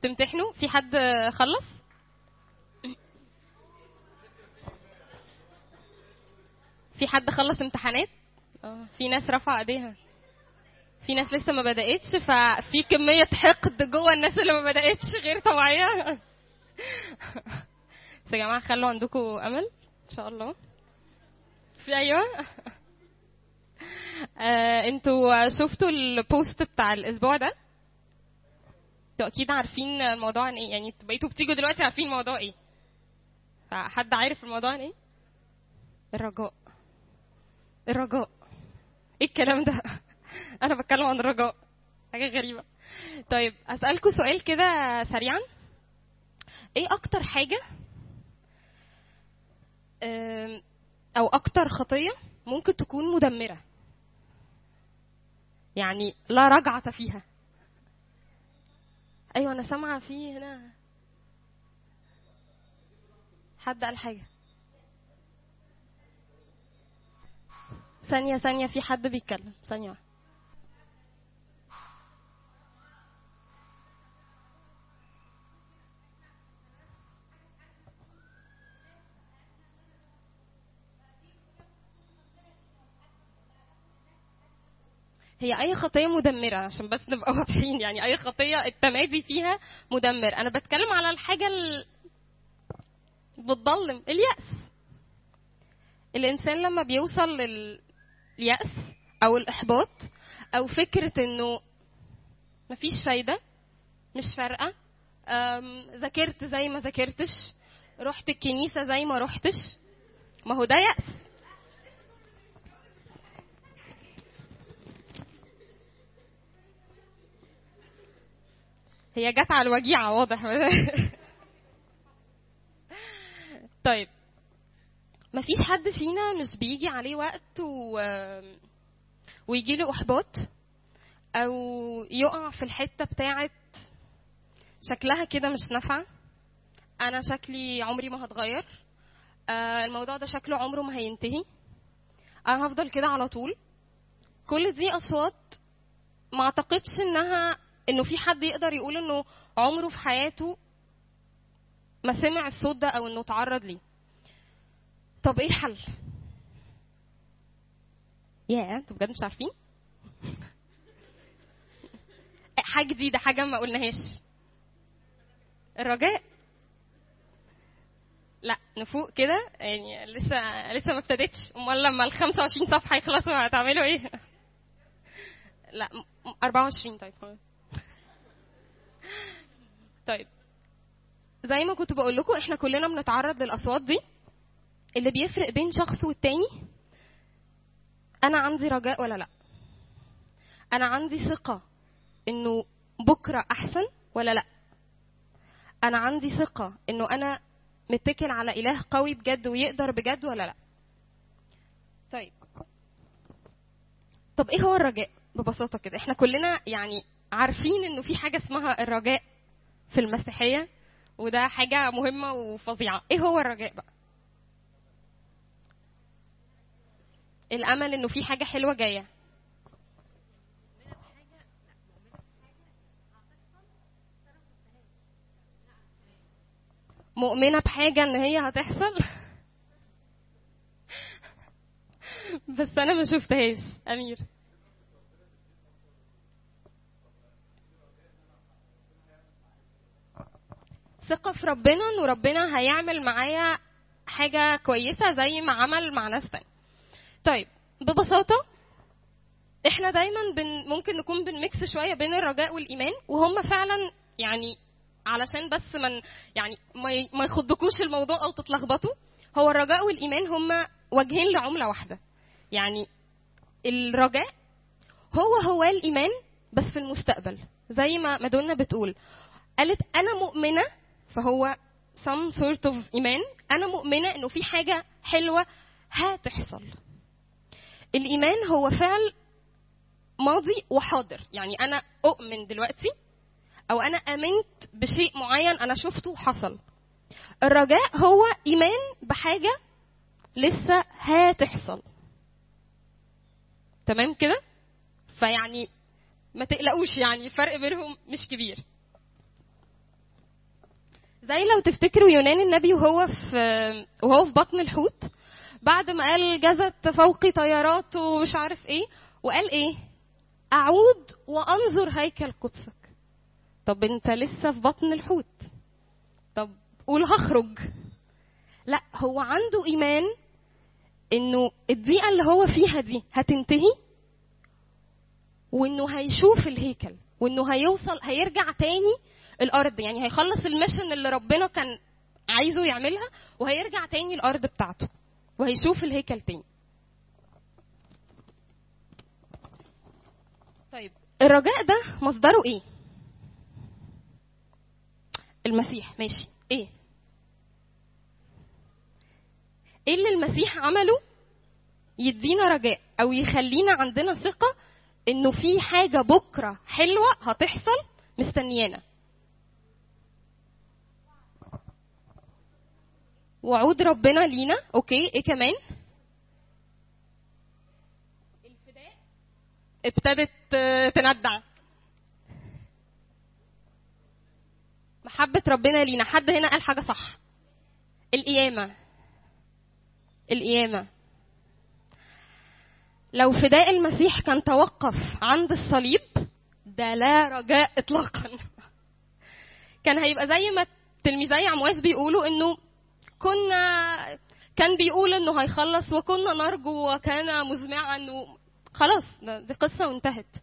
تمتحنوا؟ في حد خلص؟ في حد خلص امتحانات؟ في ناس رفع ايديها، في ناس لسه ما بدأتش، ففي كمية حقد جوه الناس اللي ما بدأتش غير طبيعية. بس يا جماعة خلوا عندكم أمل إن شاء الله. في أيوة. انتوا شفتوا البوست بتاع الأسبوع ده؟ انتوا أكيد عارفين الموضوع عن إيه، يعني بقيتوا بتيجوا دلوقتي عارفين الموضوع إيه. حد عارف الموضوع عن إيه؟ الرجاء. الرجاء إيه الكلام ده؟ أنا بتكلم عن الرجاء، حاجة غريبة. طيب أسألكوا سؤال كده سريعا، إيه أكتر حاجة أو أكتر خطية ممكن تكون مدمرة، يعني لا رجعة فيها؟ أيوة أنا سامعة في هنا حد قال حاجة. ثانية في حد بيتكلم، ثانية. هي أي خطية مدمرة عشان بس نبقى واضحين، يعني أي خطية التمادي فيها مدمر. أنا بتكلم على الحاجة بتضلم، اليأس. الإنسان لما بيوصل لليأس أو الإحباط أو فكرة إنه مفيش فايدة، مش فارقة، ذاكرت زي ما ذاكرتش، رحت الكنيسة زي ما رحتش، ما هو ده يأس. هي جت على الوجيعة واضح. طيب مفيش حد فينا مش بيجي عليه وقت ويجي له احباط او يقع في الحته بتاعه شكلها كده مش نافعه، انا شكلي عمري ما هتغير، الموضوع ده شكله عمره ما هينتهي، انا هفضل كده على طول. كل دي اصوات ما اعتقدش انه في حد يقدر يقول انه عمره في حياته ما سمع الصوت ده او انه تعرض ليه. طب ايه الحل؟ انتوا بجد مش عارفين؟ حاجه جديده، حاجه ما قلناهاش، الرجاء. لا نفوق كده، يعني لسه ما ابتدتش. امال لما ال 25 صفحه يخلصوا هتعملوا ايه؟ لا 24. طيب زي ما كنت بقول لكم، احنا كلنا بنتعرض للاصوات دي. اللي بيفرق بين شخص والتاني انا عندي رجاء ولا لا، انا عندي ثقه انه بكره احسن ولا لا، انا عندي ثقه انه انا متكل على اله قوي بجد ويقدر بجد ولا لا. طب ايه هو الرجاء ببساطه كده؟ احنا كلنا يعني عارفين انه في حاجه اسمها الرجاء في المسيحيه، وده حاجه مهمه وفظيعه. ايه هو الرجاء بقى؟ الامل انه في حاجه حلوه جايه. مؤمنه بحاجه ان هي هتحصل. بس انا ما شفتهاش. امير، ثقه في ربنا انه ربنا هيعمل معايا حاجه كويسه زي ما عمل مع ناس تانية. طيب ببساطه احنا دايما ممكن نكون بنميكس شويه بين الرجاء والايمان، وهم فعلا يعني علشان بس يعني ما يخضكوش الموضوع او تتلخبطوا. هو الرجاء والايمان هم وجهين لعمله واحده. يعني الرجاء هو الايمان بس في المستقبل، زي ما مادونا بتقول، قالت انا مؤمنه، فهو some sort of ايمان، انا مؤمنه انه في حاجه حلوه هتحصل. الايمان هو فعل ماضي وحاضر، يعني انا اؤمن دلوقتي او انا امنت بشيء معين انا شفته وحصل. الرجاء هو ايمان بحاجه لسه هتحصل. تمام كده؟ فيعني ما تقلقوش، يعني الفرق بينهم مش كبير. زي لو تفتكروا يونان النبي وهو في بطن الحوت، بعد ما قال جزت فوقي طيارات ومش عارف ايه، وقال ايه؟ اعود وانظر هيكل قدسك. طب انت لسه في بطن الحوت، طب قول هخرج. لا، هو عنده ايمان انه الضيقه اللي هو فيها دي هتنتهي، وانه هيشوف الهيكل، وانه هيرجع تاني الارض، يعني هيخلص الميشن اللي ربنا كان عايزه يعملها، وهيرجع تاني الارض بتاعته، وهيشوف الهيكل تاني. طيب الرجاء ده مصدره ايه؟ المسيح. ماشي، ايه اللي المسيح عمله يدينا رجاء او يخلينا عندنا ثقة انه في حاجة بكرة حلوة هتحصل مستنيانا؟ وعود ربنا لينا. اوكي، ايه كمان؟ الفداء ابتدت تندع. محبة ربنا لينا. حد هنا قال حاجة صح. القيامة. لو فداء المسيح كان توقف عند الصليب، ده لا رجاء اطلاقا. كان هيبقى زي ما تلميذي عمواس بيقولوا انه كان بيقول انه هيخلص، وكنا نرجو وكان مزمعا، خلاص دي قصة وانتهت.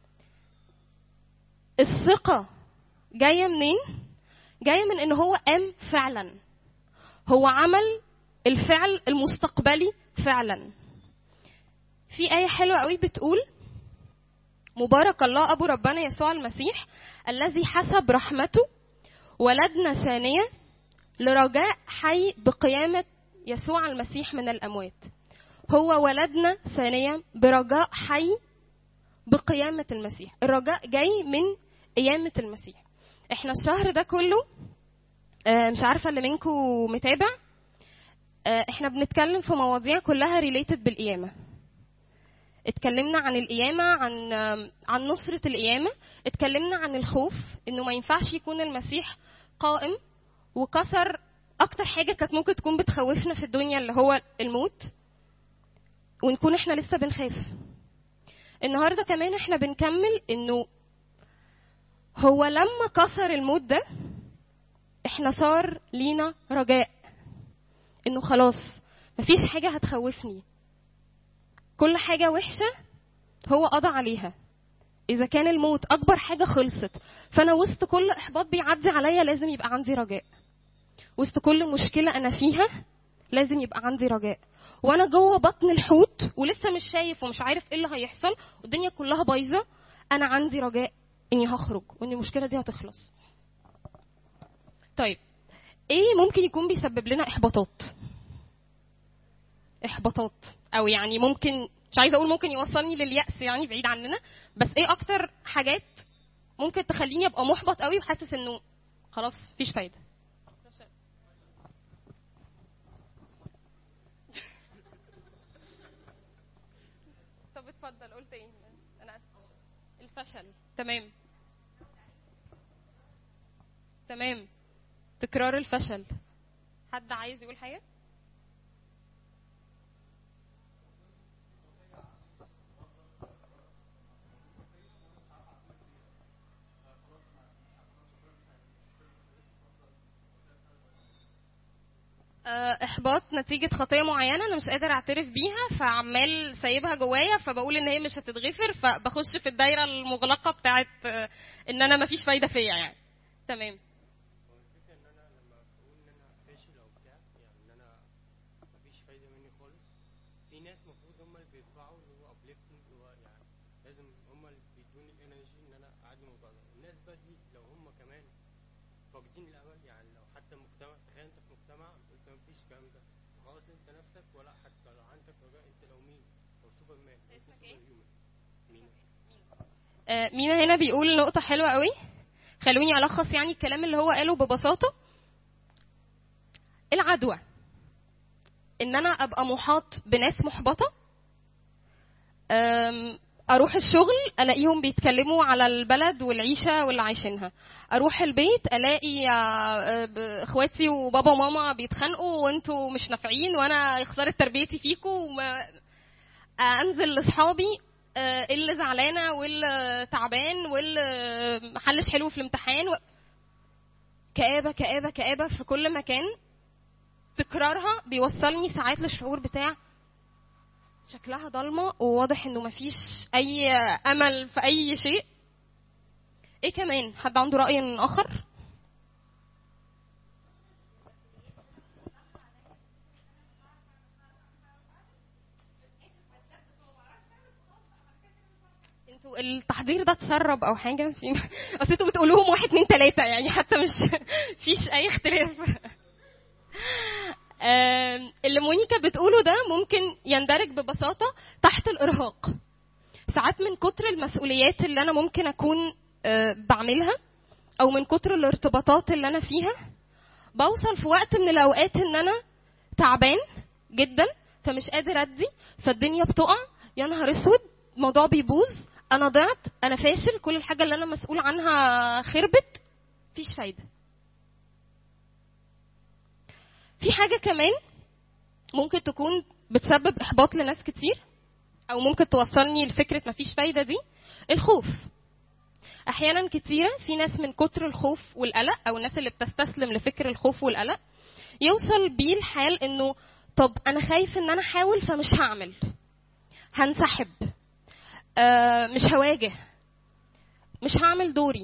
الثقة جاية منين؟ جاية من انه هو قام فعلا، هو عمل الفعل المستقبلي فعلا. في آية حلوة قوي بتقول: مبارك الله أبو ربنا يسوع المسيح الذي حسب رحمته ولدنا ثانية لرجاء حي بقيامة يسوع المسيح من الأموات. هو ولدنا ثانية برجاء حي بقيامة المسيح. الرجاء جاي من قيامة المسيح. احنا الشهر ده كله، مش عارفة اللي منكم متابع، احنا بنتكلم في مواضيع كلها ريليتد بالقيامة. اتكلمنا عن القيامة، عن نصرة القيامة، اتكلمنا عن الخوف، انه ما ينفعش يكون المسيح قائم وكسر اكتر حاجة كانت ممكن تكون بتخوفنا في الدنيا اللي هو الموت، ونكون احنا لسه بنخاف. النهاردة كمان احنا بنكمل انه هو لما كسر الموت ده احنا صار لينا رجاء، انه خلاص مفيش حاجة هتخوفني، كل حاجة وحشة هو قضى عليها. إذا كان الموت أكبر حاجة خلصت، فأنا وسط كل إحباط بيعدي عليا لازم يبقى عندي رجاء. وسط كل مشكلة أنا فيها لازم يبقى عندي رجاء. وأنا جوه بطن الحوت ولسه مش شايف ومش عارف إيه اللي هيحصل والدنيا كلها بايظة، أنا عندي رجاء إني هخرج وإن المشكلة دي هتخلص. طيب إيه ممكن يكون بيسبب لنا إحباطات أو يعني ممكن، مش عايزة أقول ممكن يوصلني لليأس يعني بعيد عننا، بس إيه أكتر حاجات ممكن تخليني أبقى محبط قوي وحاسس إنه خلاص مفيش فايدة؟ طب اتفضل، قلت إيه؟ أنا أسف. الفشل. تمام. تكرار الفشل. حد عايز يقول حاجة؟ احباط نتيجه خطيه معينه انا مش قادر اعترف بيها، فعمال سايبها جوايا، فبقول ان هي مش هتتغفر، فبخش في الدايره المغلقه بتاعت ان انا مفيش فايده فيا يعني. تمام. مينا هنا بيقول نقطة حلوة قوي، خلوني ألخص يعني الكلام اللي هو قاله ببساطة. العدوى إن أنا أبقى محاط بناس محبطة، اروح الشغل الاقيهم بيتكلموا على البلد والعيشه واللي عايشينها، اروح البيت الاقي اخواتي وبابا وماما بيتخانقوا وانتوا مش نافعين وانا خساره تربيتي فيكم، انزل لاصحابي اللي زعلانه واللي تعبان واللي محلش حلو في الامتحان كآبه كآبه كآبه في كل مكان. تكرارها بيوصلني ساعات للشعور بتاع شكلها ضلمه وواضح انه مفيش اي امل في اي شيء. ايه كمان؟ حد عنده رأي اخر؟ انتوا التحضير ده تسرب او حاجه في اصل انتوا بتقولوهم 1 2 3 يعني حتى مش فيش اي اختلاف. اللي مونيكا بتقوله ده ممكن يندرج ببساطه تحت الارهاق. ساعات من كتر المسؤوليات اللي انا ممكن اكون بعملها او من كتر الارتباطات اللي انا فيها بوصل في وقت من الاوقات ان انا تعبان جدا فمش قادر ادي، فالدنيا بتقع، يا نهار اسود الموضوع بيبوظ، انا ضعت، انا فاشل، كل الحاجه اللي انا مسؤول عنها خربت، مفيش فايده. في حاجه كمان ممكن تكون بتسبب احباط لناس كتير او ممكن توصلني لفكره مفيش فايده دي، الخوف. احيانا كتيره في ناس من كتر الخوف والقلق او الناس اللي بتستسلم لفكر الخوف والقلق يوصل بيه الحال انه طب انا خايف ان انا احاول فمش هعمل، هنسحب، مش هواجه، مش هعمل دوري.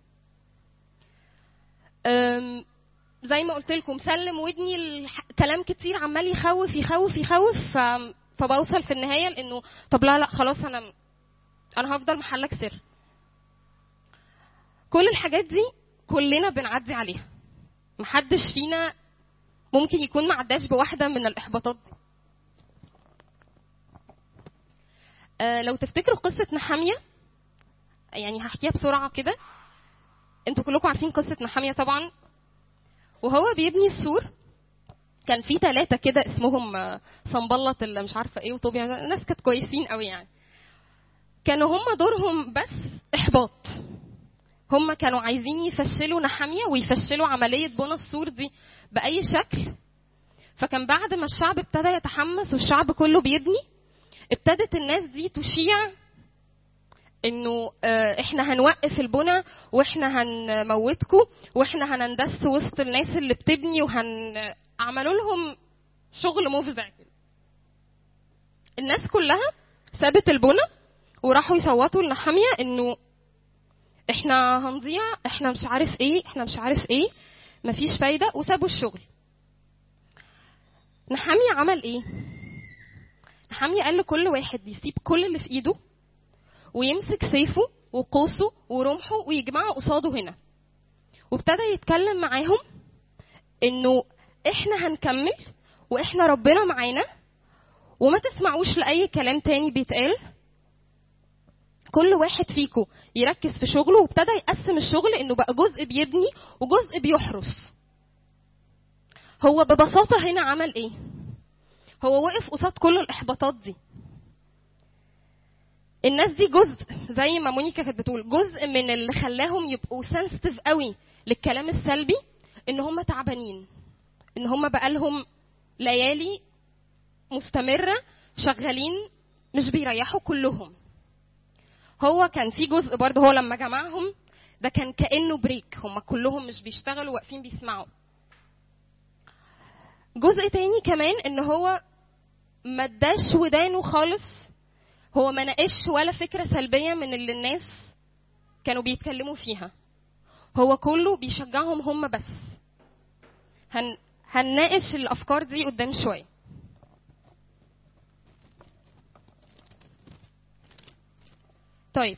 زي ما قلت لكم سلم ودني الكلام كتير عمال يخوف يخوف يخوف، فبوصل في النهايه لانه طب لا خلاص انا هفضل محلك سر. كل الحاجات دي كلنا بنعدي عليها، محدش فينا ممكن يكون ما عداش بواحده من الاحباطات دي. لو تفتكروا قصه نحاميه، يعني هحكيها بسرعه كده. انتوا كلكم عارفين قصه نحاميه طبعا. وهو بيبني السور كان في 3 كده اسمهم صنبلط اللي مش عارفه ايه وطوبيا، ناس كانت كويسين قوي يعني. كانوا هم دورهم بس احباط، هم كانوا عايزين يفشلوا نحاميه ويفشلوا عمليه بناء السور دي باي شكل. فكان بعد ما الشعب ابتدى يتحمس والشعب كله بيبني، ابتدت الناس دي تشيع انه احنا هنوقف البنى واحنا هنموتكم واحنا هنندس وسط الناس اللي بتبني عملوا لهم شغل مفزع كده. الناس كلها سابت البنى وراحوا يصوتوا لنحاميه انه احنا هنضيع، احنا مش عارف ايه، احنا مش عارف ايه، مفيش فايده، وسابوا الشغل. نحاميه عمل ايه؟ نحاميه قال لكل واحد يسيب كل اللي في ايده ويمسك سيفه وقوسه ورمحه ويجمعه قصاده هنا، وابتدى يتكلم معاهم انه احنا هنكمل واحنا ربنا معانا وما تسمعوش لاي كلام تاني بيتقال، كل واحد فيكم يركز في شغله. وابتدى يقسم الشغل انه بقى جزء بيبني وجزء بيحرس. هو ببساطه هنا عمل ايه؟ هو وقف قصاد كل الاحباطات دي. الناس دي جزء زي ما مونيكا كانت بتقول، جزء من اللي خلاهم يبقوا سنسيتيف قوي للكلام السلبي ان هم تعبانين، ان هم بقالهم ليالي مستمره شغالين مش بيريحوا كلهم. هو كان في جزء برضه هو لما جمعهم ده كان كانه بريك، هم كلهم مش بيشتغلوا واقفين بيسمعوا. جزء تاني كمان ان هو ما اداش ودانه خالص، هو ما ناقش ولا فكره سلبيه من اللي الناس كانوا بيتكلموا فيها، هو كله بيشجعهم هم بس. هنناقش الافكار دي قدام شويه. طيب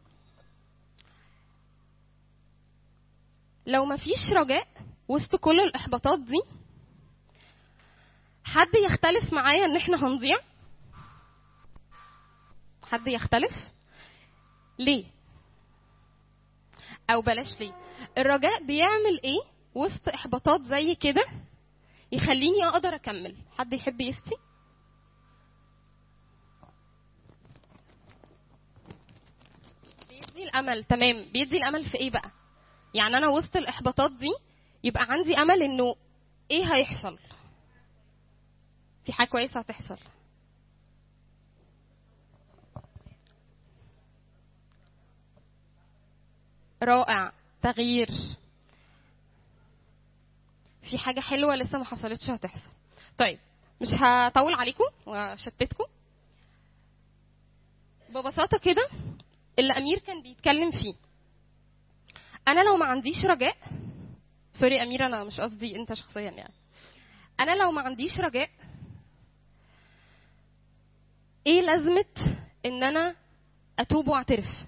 لو ما فيش رجاء وسط كل الاحباطات دي، حد يختلف معايا ان احنا هنضيع؟ حد يختلف؟ ليه؟ او بلاش ليه، الرجاء بيعمل ايه وسط احباطات زي كده يخليني اقدر اكمل؟ حد يحب يفتي؟ الامل. تمام، بيدي الامل في ايه بقى؟ يعني انا وسط الاحباطات دي يبقى عندي امل انه ايه هيحصل، في حاجه كويسه هتحصل. رائع، تغيير، في حاجه حلوه لسه ما حصلتش هتحصل. طيب مش هطول عليكم واشتتكم. ببساطه كده اللي امير كان بيتكلم فيه، انا لو ما عنديش رجاء، سوري امير انا مش قصدي انت شخصيا، يعني انا لو ما عنديش رجاء ايه لازمه ان انا اتوب واعترف؟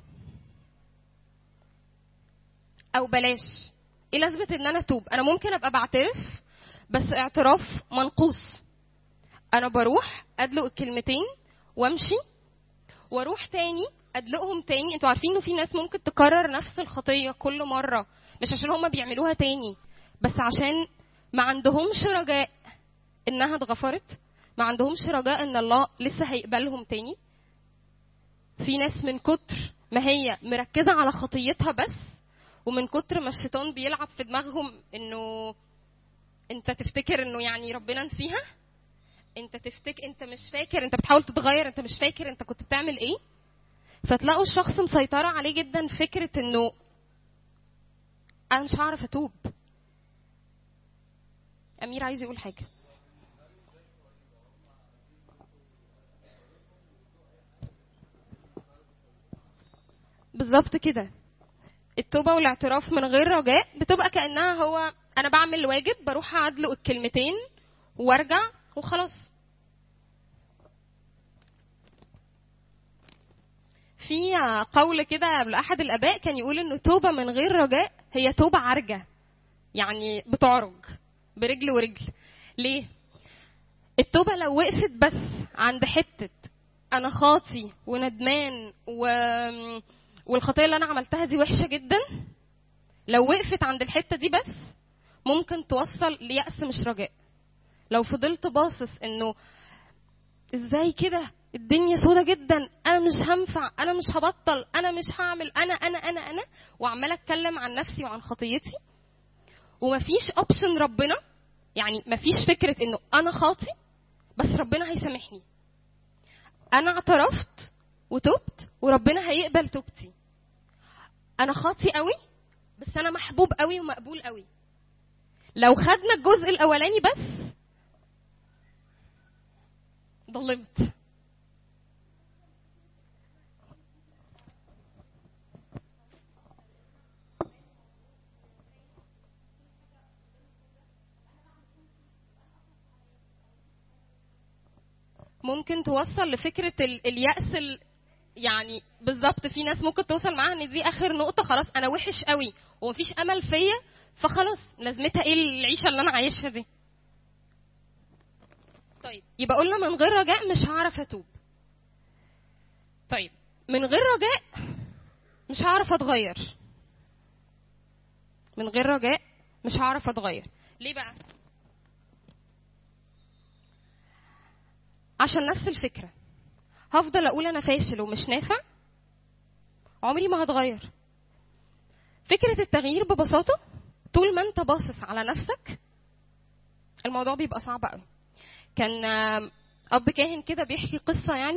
او بلاش، ايه لازمه ان انا اتوب؟ انا ممكن ابقى بعترف بس اعتراف منقوص، انا بروح ادلق الكلمتين وامشي واروح تاني ادلقهم تاني. انتوا عارفين انه في ناس ممكن تكرر نفس الخطيه كل مره، مش عشان هما بيعملوها تاني، بس عشان ما عندهمش رجاء انها اتغفرت، ما عندهمش رجاء ان الله لسه هيقبلهم تاني. في ناس من كتر ما هي مركزه على خطيتها بس، ومن كتر ما الشيطان بيلعب في دماغهم انه انت تفتكر انه يعني ربنا نسيها، انت تفتكر، انت مش فاكر، انت بتحاول تتغير، انت مش فاكر انت كنت بتعمل ايه. فتلاقوا الشخص مسيطرة عليه جدا فكرة انه انا مش هعرف اتوب. امير عايز يقول حاجة. بالظبط كده، التوبة والاعتراف من غير رجاء بتبقى كأنها هو انا بعمل واجب، بروح ادلق الكلمتين وارجع وخلاص. في قول كده لأحد الآباء كان يقول إنه توبة من غير رجاء هي توبة عرجة، يعني بتعرج برجل ورجل. ليه؟ التوبة لو وقفت بس عند حتة أنا خاطي وندمان والخطية اللي أنا عملتها دي وحشة جدا، لو وقفت عند الحتة دي بس ممكن توصل ليأس مش رجاء. لو فضلت باصص إنه ازاي كده الدنيا سودة جدا، انا مش هنفع، انا مش هبطل، انا مش هعمل، انا وعماله اتكلم عن نفسي وعن خطيتي، ومفيش اوبشن ربنا، يعني مفيش فكره انه انا خاطي بس ربنا هيسامحني، انا اعترفت وتوبت وربنا هيقبل توبتي، انا خاطي قوي بس انا محبوب قوي ومقبول قوي. لو خدنا الجزء الاولاني بس ضلمت. ممكن توصل لفكرة اليأس يعني بالظبط. في ناس ممكن توصل معاها ان دي اخر نقطة، خلاص انا وحش قوي ومفيش امل فيا، فخلاص لازمتها ايه العيشة اللي انا عايشها دي؟ طيب يبقى قلنا من غير رجاء مش هعرف اتوب. طيب من غير رجاء مش هعرف اتغير. من غير رجاء مش هعرف اتغير. ليه بقى؟ عشان نفس الفكرة، هفضل اقول انا فاشل ومش نافع، عمري ما هتغير. فكرة التغيير ببساطة طول ما انت باصص على نفسك الموضوع بيبقى صعب قوي. كان اب كاهن كده بيحكي قصة، يعني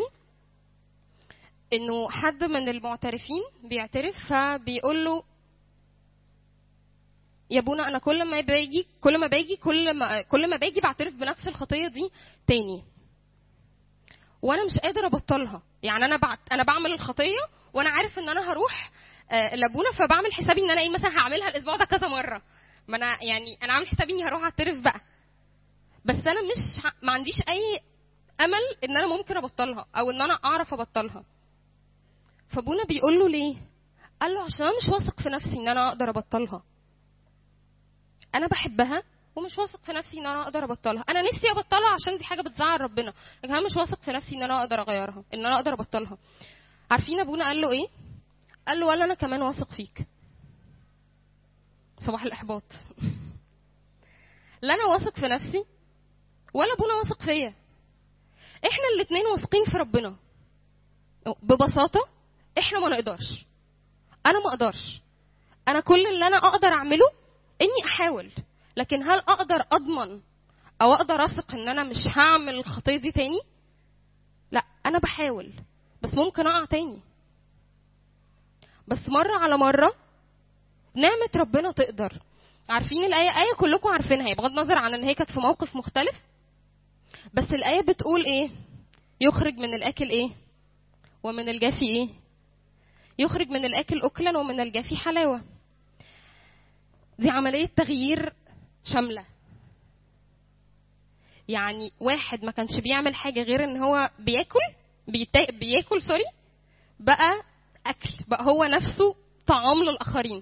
انه حد من المعترفين بيعترف فبيقول له يا ابونا انا كل ما باجي بعترف بنفس الخطية دي تاني وانا مش قادر ابطلها. يعني انا بعمل الخطيه وانا عارف ان انا هروح لابونا، فبعمل حسابي ان انا ايه مثلا هعملها الاسبوع ده كذا مره، ما انا يعني انا عامل حسابي اني هروح اعترف بقى، بس انا ما عنديش اي امل ان انا ممكن ابطلها او ان انا اعرف ابطلها. فابونا بيقول له ليه؟ قال له عشان انا مش واثق في نفسي ان انا اقدر ابطلها. انا بحبها ومش واثق في نفسي ان انا اقدر ابطلها. انا نفسي ابطلها عشان دي حاجه بتزعل ربنا، لكن انا مش واثق في نفسي ان انا اقدر اغيرها، ان انا اقدر ابطلها. عارفين ابونا قال له ايه؟ قال له ولا انا كمان واثق فيك. صباح الاحباط. لا انا واثق في نفسي ولا ابونا واثق فيا، احنا الاثنين واثقين في ربنا. ببساطه احنا ما نقدرش. انا ما اقدرش. انا كل اللي انا اقدر اعمله اني احاول، لكن هل اقدر اضمن او اقدر اثق ان انا مش هعمل الخطيه دي تاني؟ لا، انا بحاول بس ممكن اقع تاني. بس مره على مره نعمه ربنا تقدر. عارفين الايه كلكم عارفينها، بغض النظر عن ان هي كانت في موقف مختلف، بس الايه بتقول ايه؟ يخرج من الاكل ايه ومن الجافي ايه؟ يخرج من الاكل اكلا ومن الجافي حلاوه. دي عمليه تغيير شامله. يعني واحد ما كانش بيعمل حاجه غير ان هو بياكل بقى اكل، بقى هو نفسه طعام للاخرين.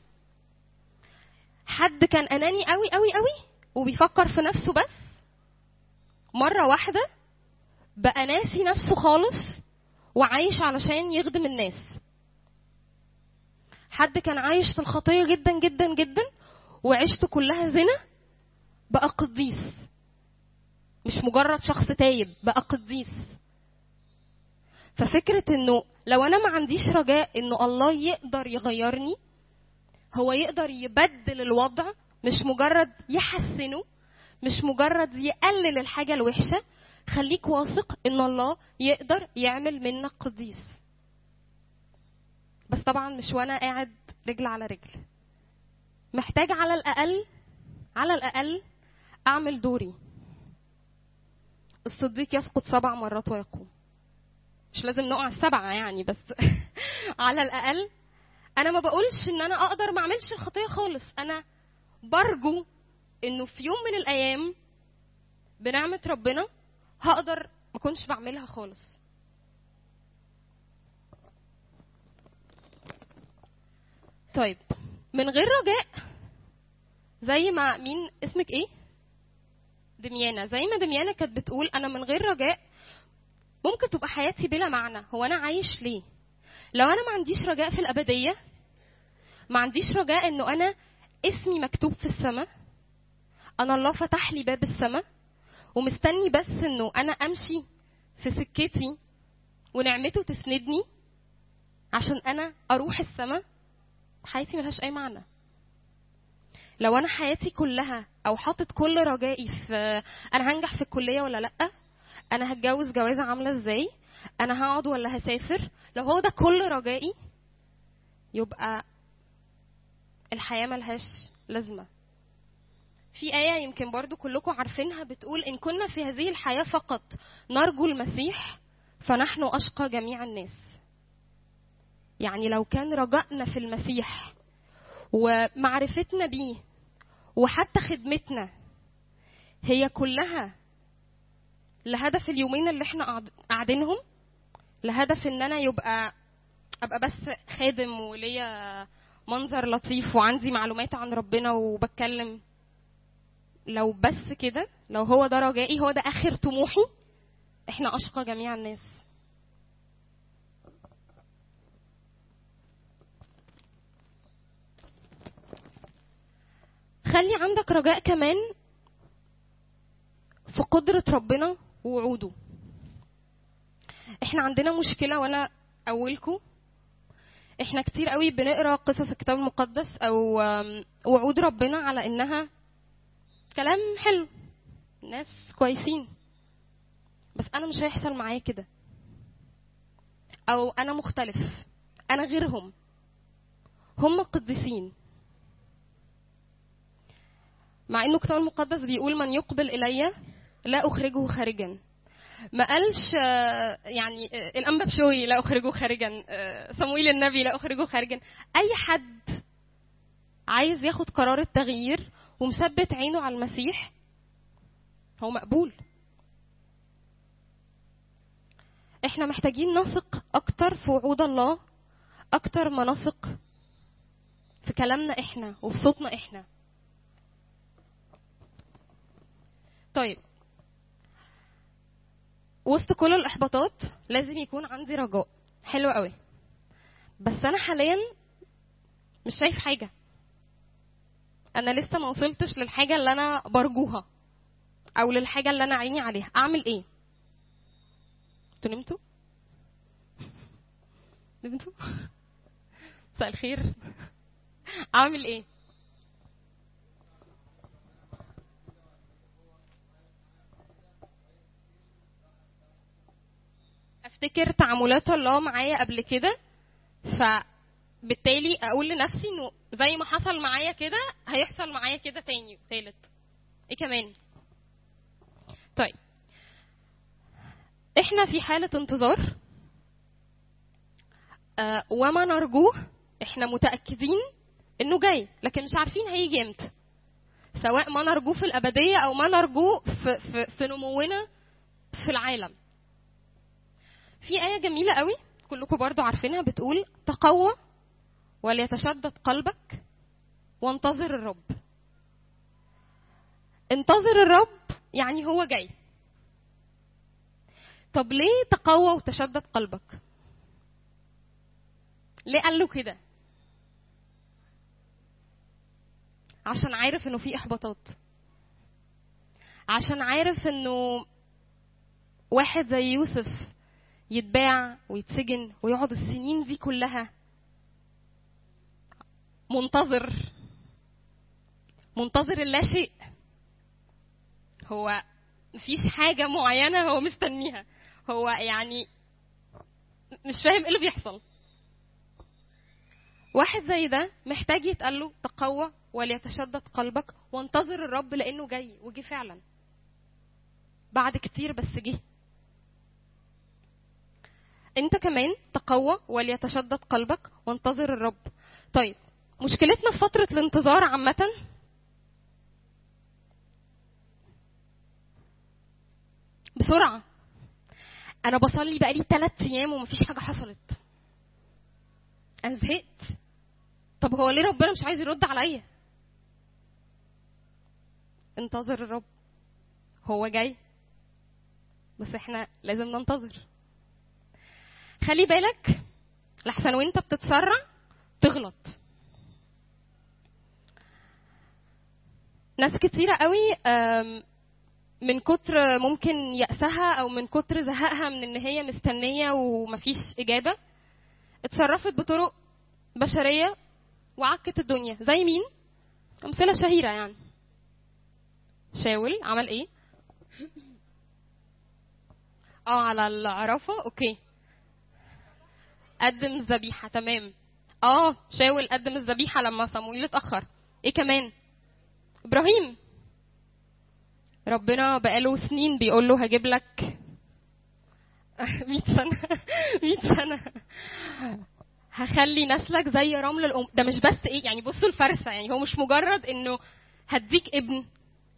حد كان اناني قوي قوي قوي وبيفكر في نفسه بس، مره واحده بقى ناسي نفسه خالص وعايش علشان يخدم الناس. حد كان عايش في الخطيه جدا جدا جدا وعيشته كلها زنا، بقى قديس. مش مجرد شخص تايب، بقى قديس. ففكرة انه لو انا ما عنديش رجاء انه الله يقدر يغيرني، هو يقدر يبدل الوضع، مش مجرد يحسنه، مش مجرد يقلل الحاجة الوحشة. خليك واثق ان الله يقدر يعمل منك قديس، بس طبعا مش وانا قاعد رجل على رجل. محتاج على الأقل اعمل دوري. الصديق يسقط 7 مرات ويقوم. مش لازم نقع 7 يعني، بس على الأقل أنا ما بقولش إن أنا أقدر ما أعملش الخطية خالص. أنا برجو إنه في يوم من الأيام بنعمة ربنا هقدر ما كنتش بعملها خالص. طيب، من غير رجاء، زي ما مين اسمك ايه؟ دميانة. زي ما دميانة كانت بتقول، أنا من غير رجاء ممكن تبقى حياتي بلا معنى. هو أنا عايش ليه؟ لو أنا ما عنديش رجاء في الأبدية، ما عنديش رجاء إنه أنا اسمي مكتوب في السماء، أنا الله فتح لي باب السماء ومستني بس إنه أنا أمشي في سكتي ونعمته تسندني عشان أنا أروح السماء، حياتي ملهاش أي معنى. لو أنا حياتي كلها أو حاطط كل رجائي في أنا هنجح في الكلية ولا لأ، أنا هتجوز جوازة عاملة إزاي، أنا هقعد ولا هسافر، لو هو ده كل رجائي، يبقى الحياة ملهاش لازمة. في آية يمكن برضو كلكم عارفينها بتقول: إن كنا في هذه الحياة فقط نرجو المسيح فنحن أشقى جميع الناس. يعني لو كان رجائنا في المسيح ومعرفتنا بيه وحتى خدمتنا هي كلها لهدف اليومين اللي احنا قاعدينهم، لهدف ان انا ابقى بس خادم وليا منظر لطيف وعندي معلومات عن ربنا وبتكلم، لو بس كده، لو هو ده رجائي، هو ده اخر طموحي، احنا اشقى جميع الناس. خلي عندك رجاء كمان في قدرة ربنا ووعوده. احنا عندنا مشكلة، وانا اولكم، احنا كتير قوي بنقرا قصص الكتاب المقدس او وعود ربنا على انها كلام حلو، ناس كويسين، بس انا مش هيحصل معايا كده، او انا مختلف، انا غيرهم، هم قديسين. مع انه الكتاب المقدس بيقول: من يقبل الي لا اخرجه خارجا. ما قالش يعني الانبا بشوي لا اخرجه خارجا، صمويل النبي لا اخرجه خارجا. اي حد عايز ياخد قرار التغيير ومثبت عينه على المسيح هو مقبول. احنا محتاجين نثق اكتر في وعود الله، اكتر ما نثق في كلامنا احنا وفي صوتنا احنا. طيب، وسط كل الاحباطات لازم يكون عندي رجاء. حلو قوي، بس انا حاليا مش شايف حاجه، انا لسه ما وصلتش للحاجه اللي انا برجوها او للحاجه اللي انا عيني عليها. اعمل ايه؟ انتوا نمتوا مساء الخير. اعمل ايه؟ افتكر تعاملات الله معايا قبل كده، فبالتالي اقول لنفسي انه زي ما حصل معايا كده هيحصل معايا كده تاني وثالث. ايه كمان؟ طيب احنا في حالة انتظار، وما نرجوه احنا متأكدين انه جاي، لكن مش عارفين هيجي امتى، سواء ما نرجوه في الأبدية او ما نرجوه في نمونا في العالم. في آية جميلة قوي كلكم برضو عارفينها، بتقول تقوى وليتشدد قلبك وانتظر الرب. انتظر الرب يعني هو جاي. طب ليه تقوى وتشدد قلبك؟ ليه قال له كده؟ عشان عارف انه في احباطات، عشان عارف انه واحد زي يوسف يتباع ويتسجن ويقعد السنين دي كلها منتظر اللا شيء. هو مفيش حاجة معينة هو مستنيها، هو يعني مش فاهم ايه اللي بيحصل. واحد زي ده محتاج يتقال له تقوى وليتشدد قلبك وانتظر الرب، لانه جاي، وجي فعلا بعد كتير بس جه. انت كمان تقوى وليتشدد قلبك وانتظر الرب. طيب مشكلتنا في فترة الانتظار عامة بسرعة. انا بصلي بقالي 3 ايام ومفيش حاجة حصلت، انا زهقت. طب هو ليه ربنا مش عايز يرد عليا؟ انتظر الرب، هو جاي، بس احنا لازم ننتظر. خلي بالك لحسن وانت بتتسرع تغلط. ناس كتيرة قوي من كتر ممكن يأسها او من كتر زهقها من ان هي مستنية ومفيش اجابة، اتصرفت بطرق بشرية وعكت الدنيا. زي مين؟ امثلة شهيرة يعني. شاول عمل ايه؟ على العرافة، اوكي، قدم الذبيحة، تمام. شاول قدم الذبيحة لما صموئيل اتأخر. ايه كمان؟ ابراهيم، ربنا بقاله سنين بيقول له هجيب لك 100 سنة 100 سنة هخلي نسلك زي رمل الأم. ده مش بس ايه يعني، بصوا الفرسة، يعني هو مش مجرد انه هديك ابن،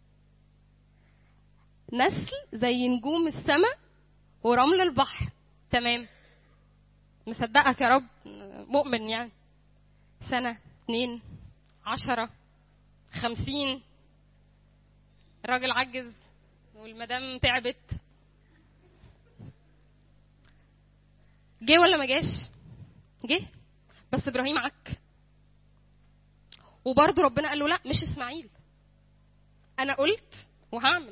نسل زي نجوم السماء ورمل البحر. تمام، مصدقك يا رب، مؤمن يعني. 1 2 10 50، الراجل عجز والمدام تعبت. جه ولا ما جاش؟ جه، بس ابراهيم عك. وبرضه ربنا قال له لا، مش اسماعيل، انا قلت وهعمل.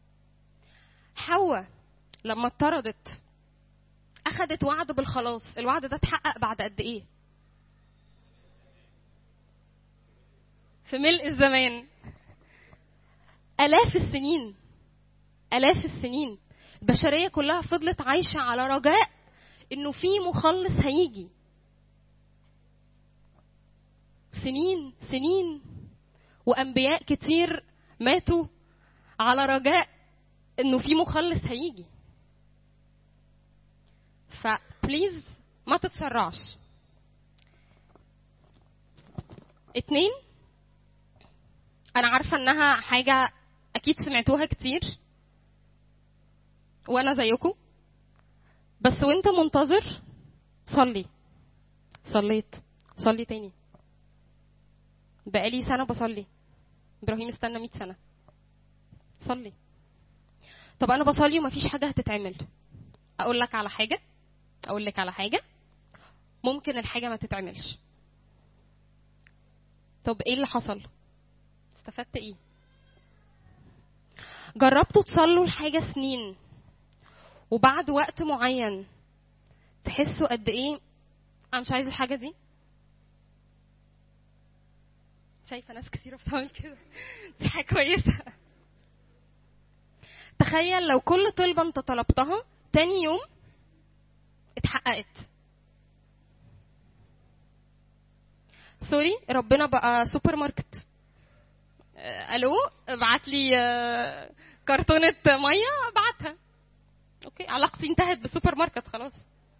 حواء لما اتطردت اخذت وعد بالخلاص، الوعد ده اتحقق بعد قد ايه؟ في ملء الزمان، آلاف السنين. آلاف السنين البشرية كلها فضلت عايشة على رجاء انه في مخلص هيجي. سنين سنين، وانبياء كتير ماتوا على رجاء انه في مخلص هيجي. فبليز ما تتسرعش. 2، انا عارفة انها حاجة اكيد سمعتوها كتير وانا زيكم، بس وانت منتظر صلي. صلي تاني. بقالي سنة بصلي، ابراهيم استنى 100 سنة. صلي. طب انا بصلي ومفيش حاجة هتتعمل. اقول لك على حاجة ممكن الحاجة ما تتعملش. طب ايه اللي حصل؟ استفدت ايه؟ جربتوا تصلوا الحاجة سنين وبعد وقت معين تحسوا قد ايه انا مش عايز الحاجة دي، شايفه ناس كثيره بتعمل كده، دي حاجه كويسه. تخيل لو كل طلبه انت طلبتها تاني يوم اتحققت. سوري، ربنا بقى سوبر ماركت. الو ابعت لي كرتونه ميه، ابعتها. اوكي، علاقتي انتهت بالسوبر ماركت خلاص.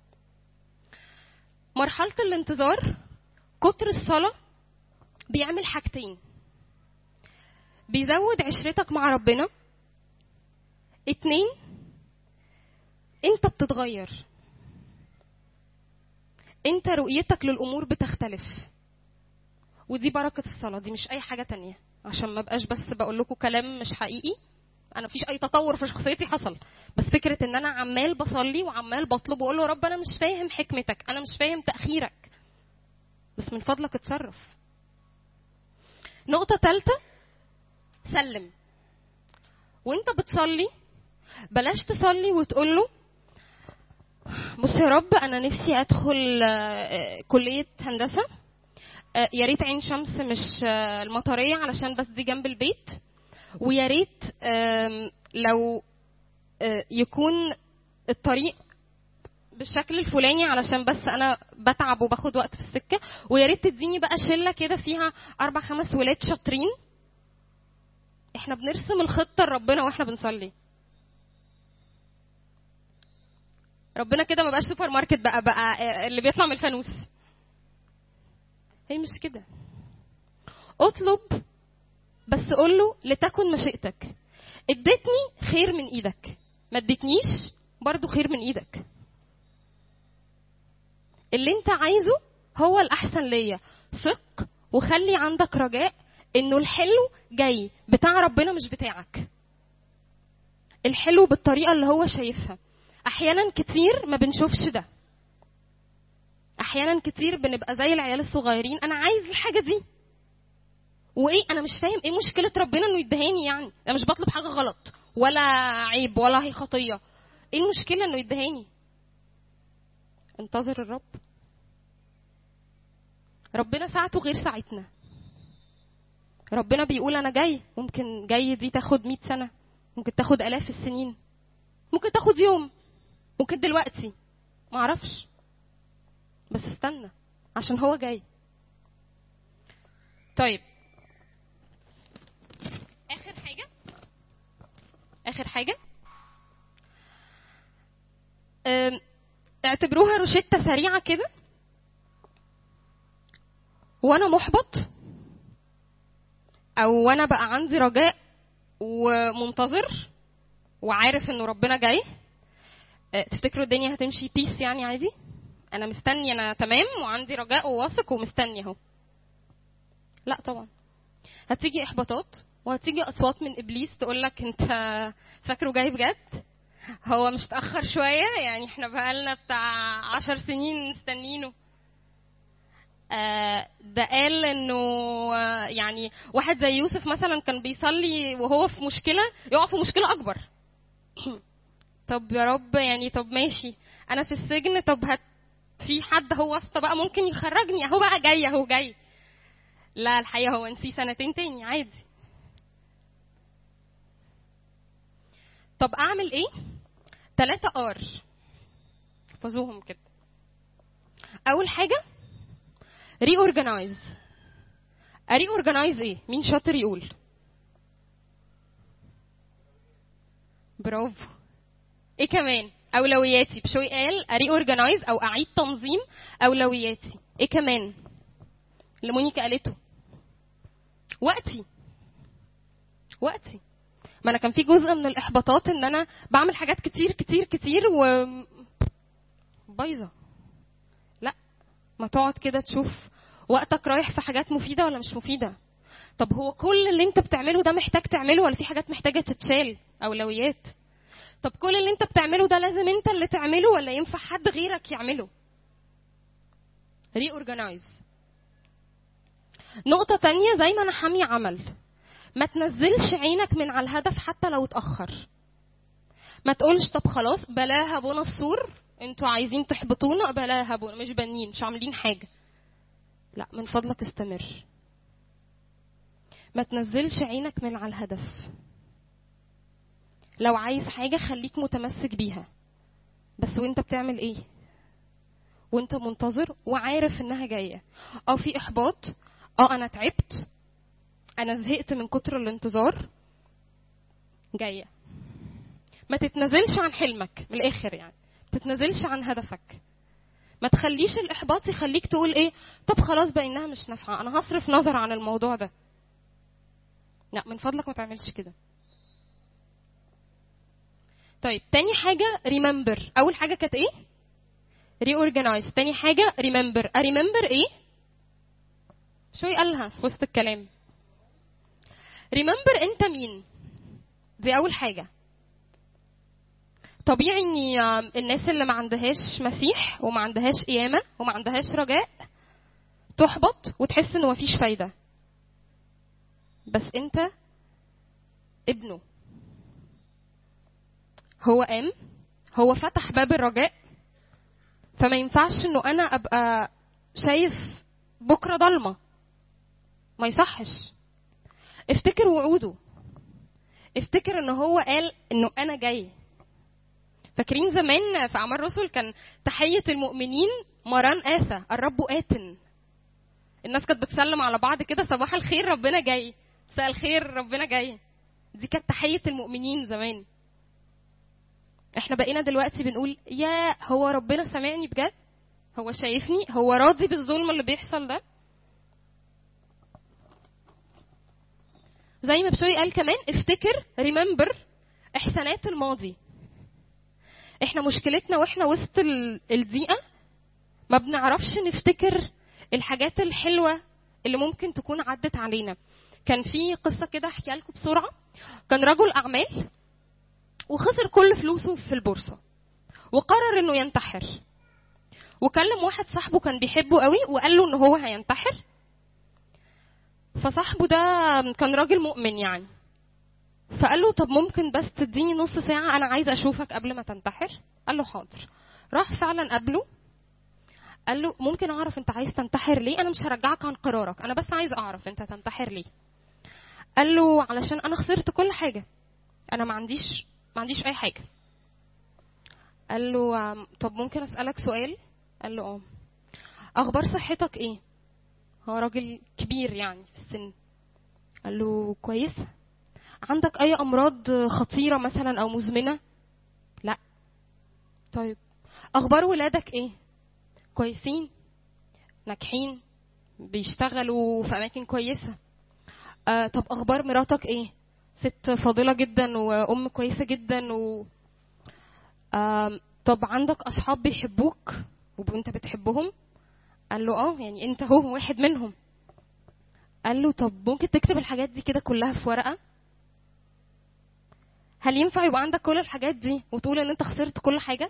مرحله الانتظار، كتر الصلاه بيعمل حاجتين: بيزود عشرتك مع ربنا، 2 انت بتتغير، انت رؤيتك للامور بتختلف. ودي بركه الصلاه، دي مش اي حاجه تانية، عشان ما بقاش بس بقول لكم كلام مش حقيقي. انا مفيش اي تطور في شخصيتي حصل، بس فكره ان انا عمال بصلي وعمال بطلب واقول له رب انا مش فاهم حكمتك، انا مش فاهم تاخيرك، بس من فضلك اتصرف. نقطه ثالثه، سلم. وانت بتصلي بلاش تصلي وتقول له بص يا رب انا نفسي ادخل كليه هندسه، يا ريت عين شمس مش المطريه علشان بس دي جنب البيت، ويا ريت لو يكون الطريق بالشكل الفلاني علشان بس انا بتعب وباخد وقت في السكه، ويا ريت تديني بقى شله كده فيها 4-5 ولاد شاطرين. احنا بنرسم الخطه لربنا واحنا بنصلي. ربنا كده ما بقاش سوبر ماركت، بقى اللي بيطلع من الفانوس. هي مش كده. اطلب بس قول له لتكن مشيئتك. اديتني خير من ايدك، ما اديتنيش برضو خير من ايدك. اللي انت عايزه هو الاحسن ليا. ثق وخلي عندك رجاء انه الحلو جاي بتاع ربنا مش بتاعك. الحلو بالطريقه اللي هو شايفها. احيانا كتير ما بنشوفش ده. احيانا كتير بنبقى زي العيال الصغيرين، انا عايز الحاجه دي، وايه انا مش فاهم ايه مشكله ربنا انه يدهاني، يعني انا مش بطلب حاجه غلط ولا عيب ولا هي خطيه، ايه المشكله انه يدهاني؟ انتظر الرب. ربنا ساعته غير ساعتنا. ربنا بيقول انا جاي، ممكن جاي دي تاخد 100 سنه، ممكن تاخد آلاف السنين، ممكن تاخد يوم، ممكن دلوقتي، ما اعرفش، بس استنى عشان هو جاي. طيب اخر حاجه اعتبروها روشتة سريعه كده. وانا محبط او وانا بقى عندي رجاء ومنتظر وعارف انه ربنا جاي، تفتكروا الدنيا هتمشي بيس يعني عادي؟ انا مستني، انا تمام وعندي رجاء وواثق ومستني اهو. لا طبعا، هتيجي احباطات وهتيجي اصوات من ابليس تقولك انت فاكره جاي بجد؟ هو مش تاخر شويه؟ يعني احنا بقالنا بتاع 10 سنين مستنينه. ده قال انه يعني واحد زي يوسف مثلا كان بيصلي وهو في مشكله يقع في مشكله اكبر. طب يا رب يعني، طب ماشي انا في السجن، طب في حد هو واسطه بقى ممكن يخرجني، اهو بقى جاي اهو جاي. لا الحقيقه هو نسي 2 سنين تاني عادي. طب اعمل ايه؟ 3 ار احفظوهم كده. اول حاجه ري اورجنايز. اري اورجنايز ايه؟ مين شاطر يقول؟ برافو. ايه كمان؟ اولوياتي. بشوي قال اري اورجنايز او اعيد تنظيم اولوياتي. ايه كمان اللي مونيكا قالته؟ وقتي. ما انا كان في جزء من الاحباطات ان انا بعمل حاجات كتير كتير كتير و بايظه. لا، ما تقعد كده تشوف وقتك رايح في حاجات مفيده ولا مش مفيده. طب هو كل اللي انت بتعمله ده محتاج تعمله ولا في حاجات محتاجه تتشال؟ اولويات. طب كل اللي انت بتعمله ده لازم انت اللي تعمله ولا ينفع حد غيرك يعمله؟ ري اورجنايز. نقطه تانية، زي ما انا حامي عمل، ما تنزلش عينك من على الهدف حتى لو اتاخر. ما تقولش طب خلاص بلاها بونا السور، انتوا عايزين تحبطونا، بلاها بونا، مش بانين، مش عاملين حاجه. لا، من فضلك استمر. ما تنزلش عينك من على الهدف. لو عايز حاجة خليك متمسك بيها، بس وانت بتعمل ايه؟ وانت منتظر وعارف انها جاية. في احباط، انا تعبت، انا زهقت من كتر الانتظار، جاية. ما تتنزلش عن حلمك من الاخر، يعني ما تتنزلش عن هدفك. ما تخليش الاحباط يخليك تقول ايه، طب خلاص بقى انها مش نافعه، انا هصرف نظر عن الموضوع ده. لا، من فضلك ما تعملش كده. طيب تاني حاجه remember. اول حاجه كانت ايه؟ reorganize. تاني حاجه remember. remember ايه؟ شو قالها في وسط الكلام؟ remember انت مين. دي اول حاجه. طبيعي ان الناس اللي ما عندهاش مسيح وما عندهاش قيامه وما عندهاش رجاء تحبط وتحس انه مفيش فايده، بس انت ابنه. هو قام، هو فتح باب الرجاء، فما ينفعش انه انا ابقى شايف بكره ضلمه، ما يصحش. افتكر وعوده، افتكر انه هو قال انه انا جاي. فاكرين زمان في اعمال الرسل كان تحيه المؤمنين مران آسى، الرب آت. الناس كانت بتسلم على بعض كده، صباح الخير ربنا جاي، مساء الخير ربنا جاي. دي كانت تحيه المؤمنين زمان. احنا بقينا دلوقتي بنقول يا هو ربنا سامعني بجد؟ هو شايفني؟ هو راضي بالظلم اللي بيحصل ده؟ زي ما بشوي قال كمان، افتكر remember احسانات الماضي. احنا مشكلتنا واحنا وسط الضيقه ما بنعرفش نفتكر الحاجات الحلوه اللي ممكن تكون عدت علينا. كان في قصه كده احكي لكم بسرعه. كان رجل اعمال وخسر كل فلوسه في البورصه وقرر انه ينتحر، وكلم واحد صاحبه كان بيحبه قوي وقال له ان هو هينتحر. فصاحبه ده كان راجل مؤمن يعني، فقال له طب ممكن بس تديني نص ساعه، انا عايز اشوفك قبل ما تنتحر. قال له حاضر. راح فعلا قابله، قال له ممكن اعرف انت عايز تنتحر ليه؟ انا مش هرجعك عن قرارك، انا بس عايز اعرف انت تنتحر ليه. قال له علشان انا خسرت كل حاجه، انا ما عنديش اي حاجه. قال له طب ممكن اسالك سؤال؟ قال له اخبار صحتك ايه؟ هو راجل كبير يعني في السن. قال له كويسه. عندك اي امراض خطيره مثلا او مزمنه؟ لا. طيب اخبار ولادك ايه؟ كويسين، ناجحين، بيشتغلوا في اماكن كويسه. طب اخبار مراتك ايه؟ ست فاضله جدا وام كويسه جدا طب عندك اصحاب بيحبوك وانت بتحبهم؟ قال له يعني انت هو واحد منهم. قال له طب ممكن تكتب الحاجات دي كده كلها في ورقه؟ هل ينفع يبقى عندك كل الحاجات دي وتقول ان انت خسرت كل حاجه؟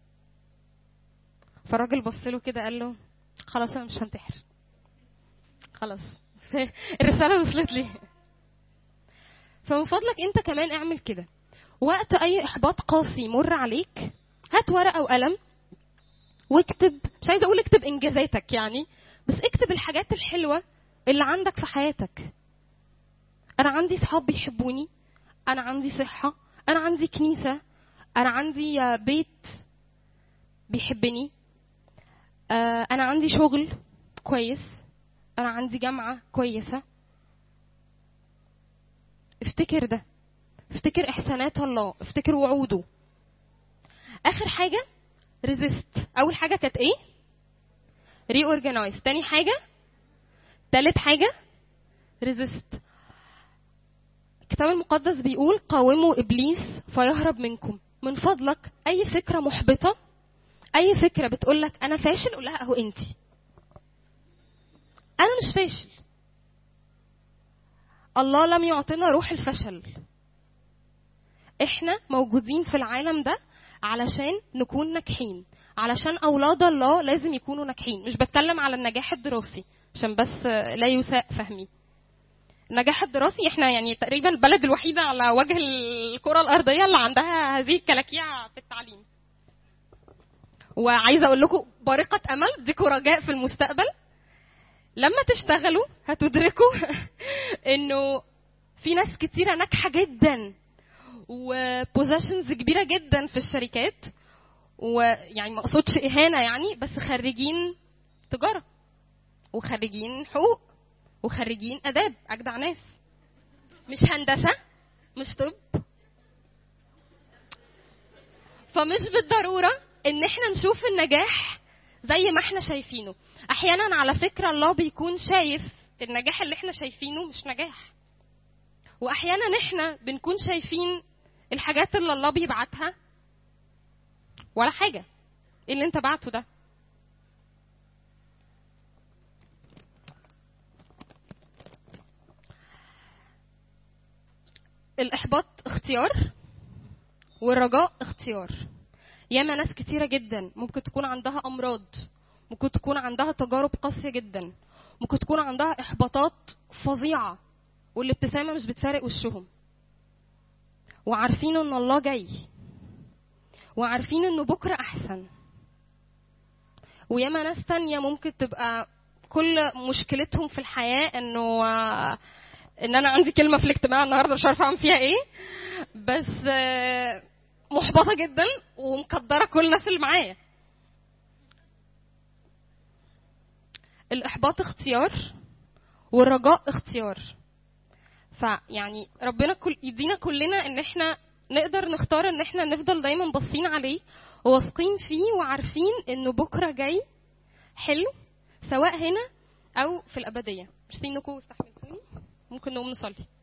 فالراجل بص له كده قال له خلاص انا مش هنتحر، خلاص الرساله وصلت لي. فمن فضلك انت كمان اعمل كده. وقت اي احباط قاسي يمر عليك، هات ورقه وقلم واكتب. مش عايزه اقول اكتب انجازاتك يعني، بس اكتب الحاجات الحلوه اللي عندك في حياتك. انا عندي صحاب بيحبوني، انا عندي صحه، انا عندي كنيسه، انا عندي بيت بيحبني، انا عندي شغل كويس، انا عندي جامعه كويسه. افتكر ده، افتكر احسانات الله، افتكر وعوده. اخر حاجه resist. اول حاجه كانت ايه؟ reorganize. تاني حاجه، تالت حاجه resist. الكتاب المقدس بيقول قاوموا ابليس فيهرب منكم. من فضلك اي فكره محبطه، اي فكره بتقولك انا فاشل، قول لها اهو انتي، انا مش فاشل. الله لم يعطينا روح الفشل. احنا موجودين في العالم ده علشان نكون ناجحين، علشان اولاد الله لازم يكونوا ناجحين. مش بتكلم على النجاح الدراسي عشان بس لا يساء فهمي. النجاح الدراسي احنا يعني تقريبا البلد الوحيده على وجه الكره الارضيه اللي عندها هذه الكلاكيع في التعليم. وعايزه اقول لكم بارقه امل، ديكوا رجاء في المستقبل. لما تشتغلوا هتدركوا انه في ناس كتيرة ناجحة جدا وبوزيشنز كبيرة جدا في الشركات، ويعني ما اقصدش اهانة يعني، بس خريجين تجارة وخريجين حقوق وخريجين اداب، اجدع ناس، مش هندسة مش طب. فمش بالضرورة ان احنا نشوف النجاح زي ما احنا شايفينه. احيانا على فكرة الله بيكون شايف النجاح اللي احنا شايفينه مش نجاح، واحيانا احنا بنكون شايفين الحاجات اللي الله بيبعتها ولا حاجة. ايه اللي انت بعته ده؟ الاحباط اختيار والرجاء اختيار. ياما ناس كتيرة جدا ممكن تكون عندها امراض، ممكن تكون عندها تجارب قاسية جدا، ممكن تكون عندها احباطات فظيعة، والابتسامة مش بتفارق وشهم، وعارفين ان الله جاي، وعارفين انه بكرة احسن. وياما ناس تانية ممكن تبقى كل مشكلتهم في الحياة انه ان انا عندي كلمة في الاجتماع النهاردة مش عارفة اعمل فيها ايه، بس محبطة جدا ومقدرة كل الناس اللي معايا. الاحباط اختيار والرجاء اختيار. فيعني ربنا يدينا كلنا ان احنا نقدر نختار ان احنا نفضل دايما باصين عليه وواثقين فيه وعارفين انه بكره جاي حلو، سواء هنا او في الابديه. ميرسي انكم استحملتوني. ممكن نقوم نصلي.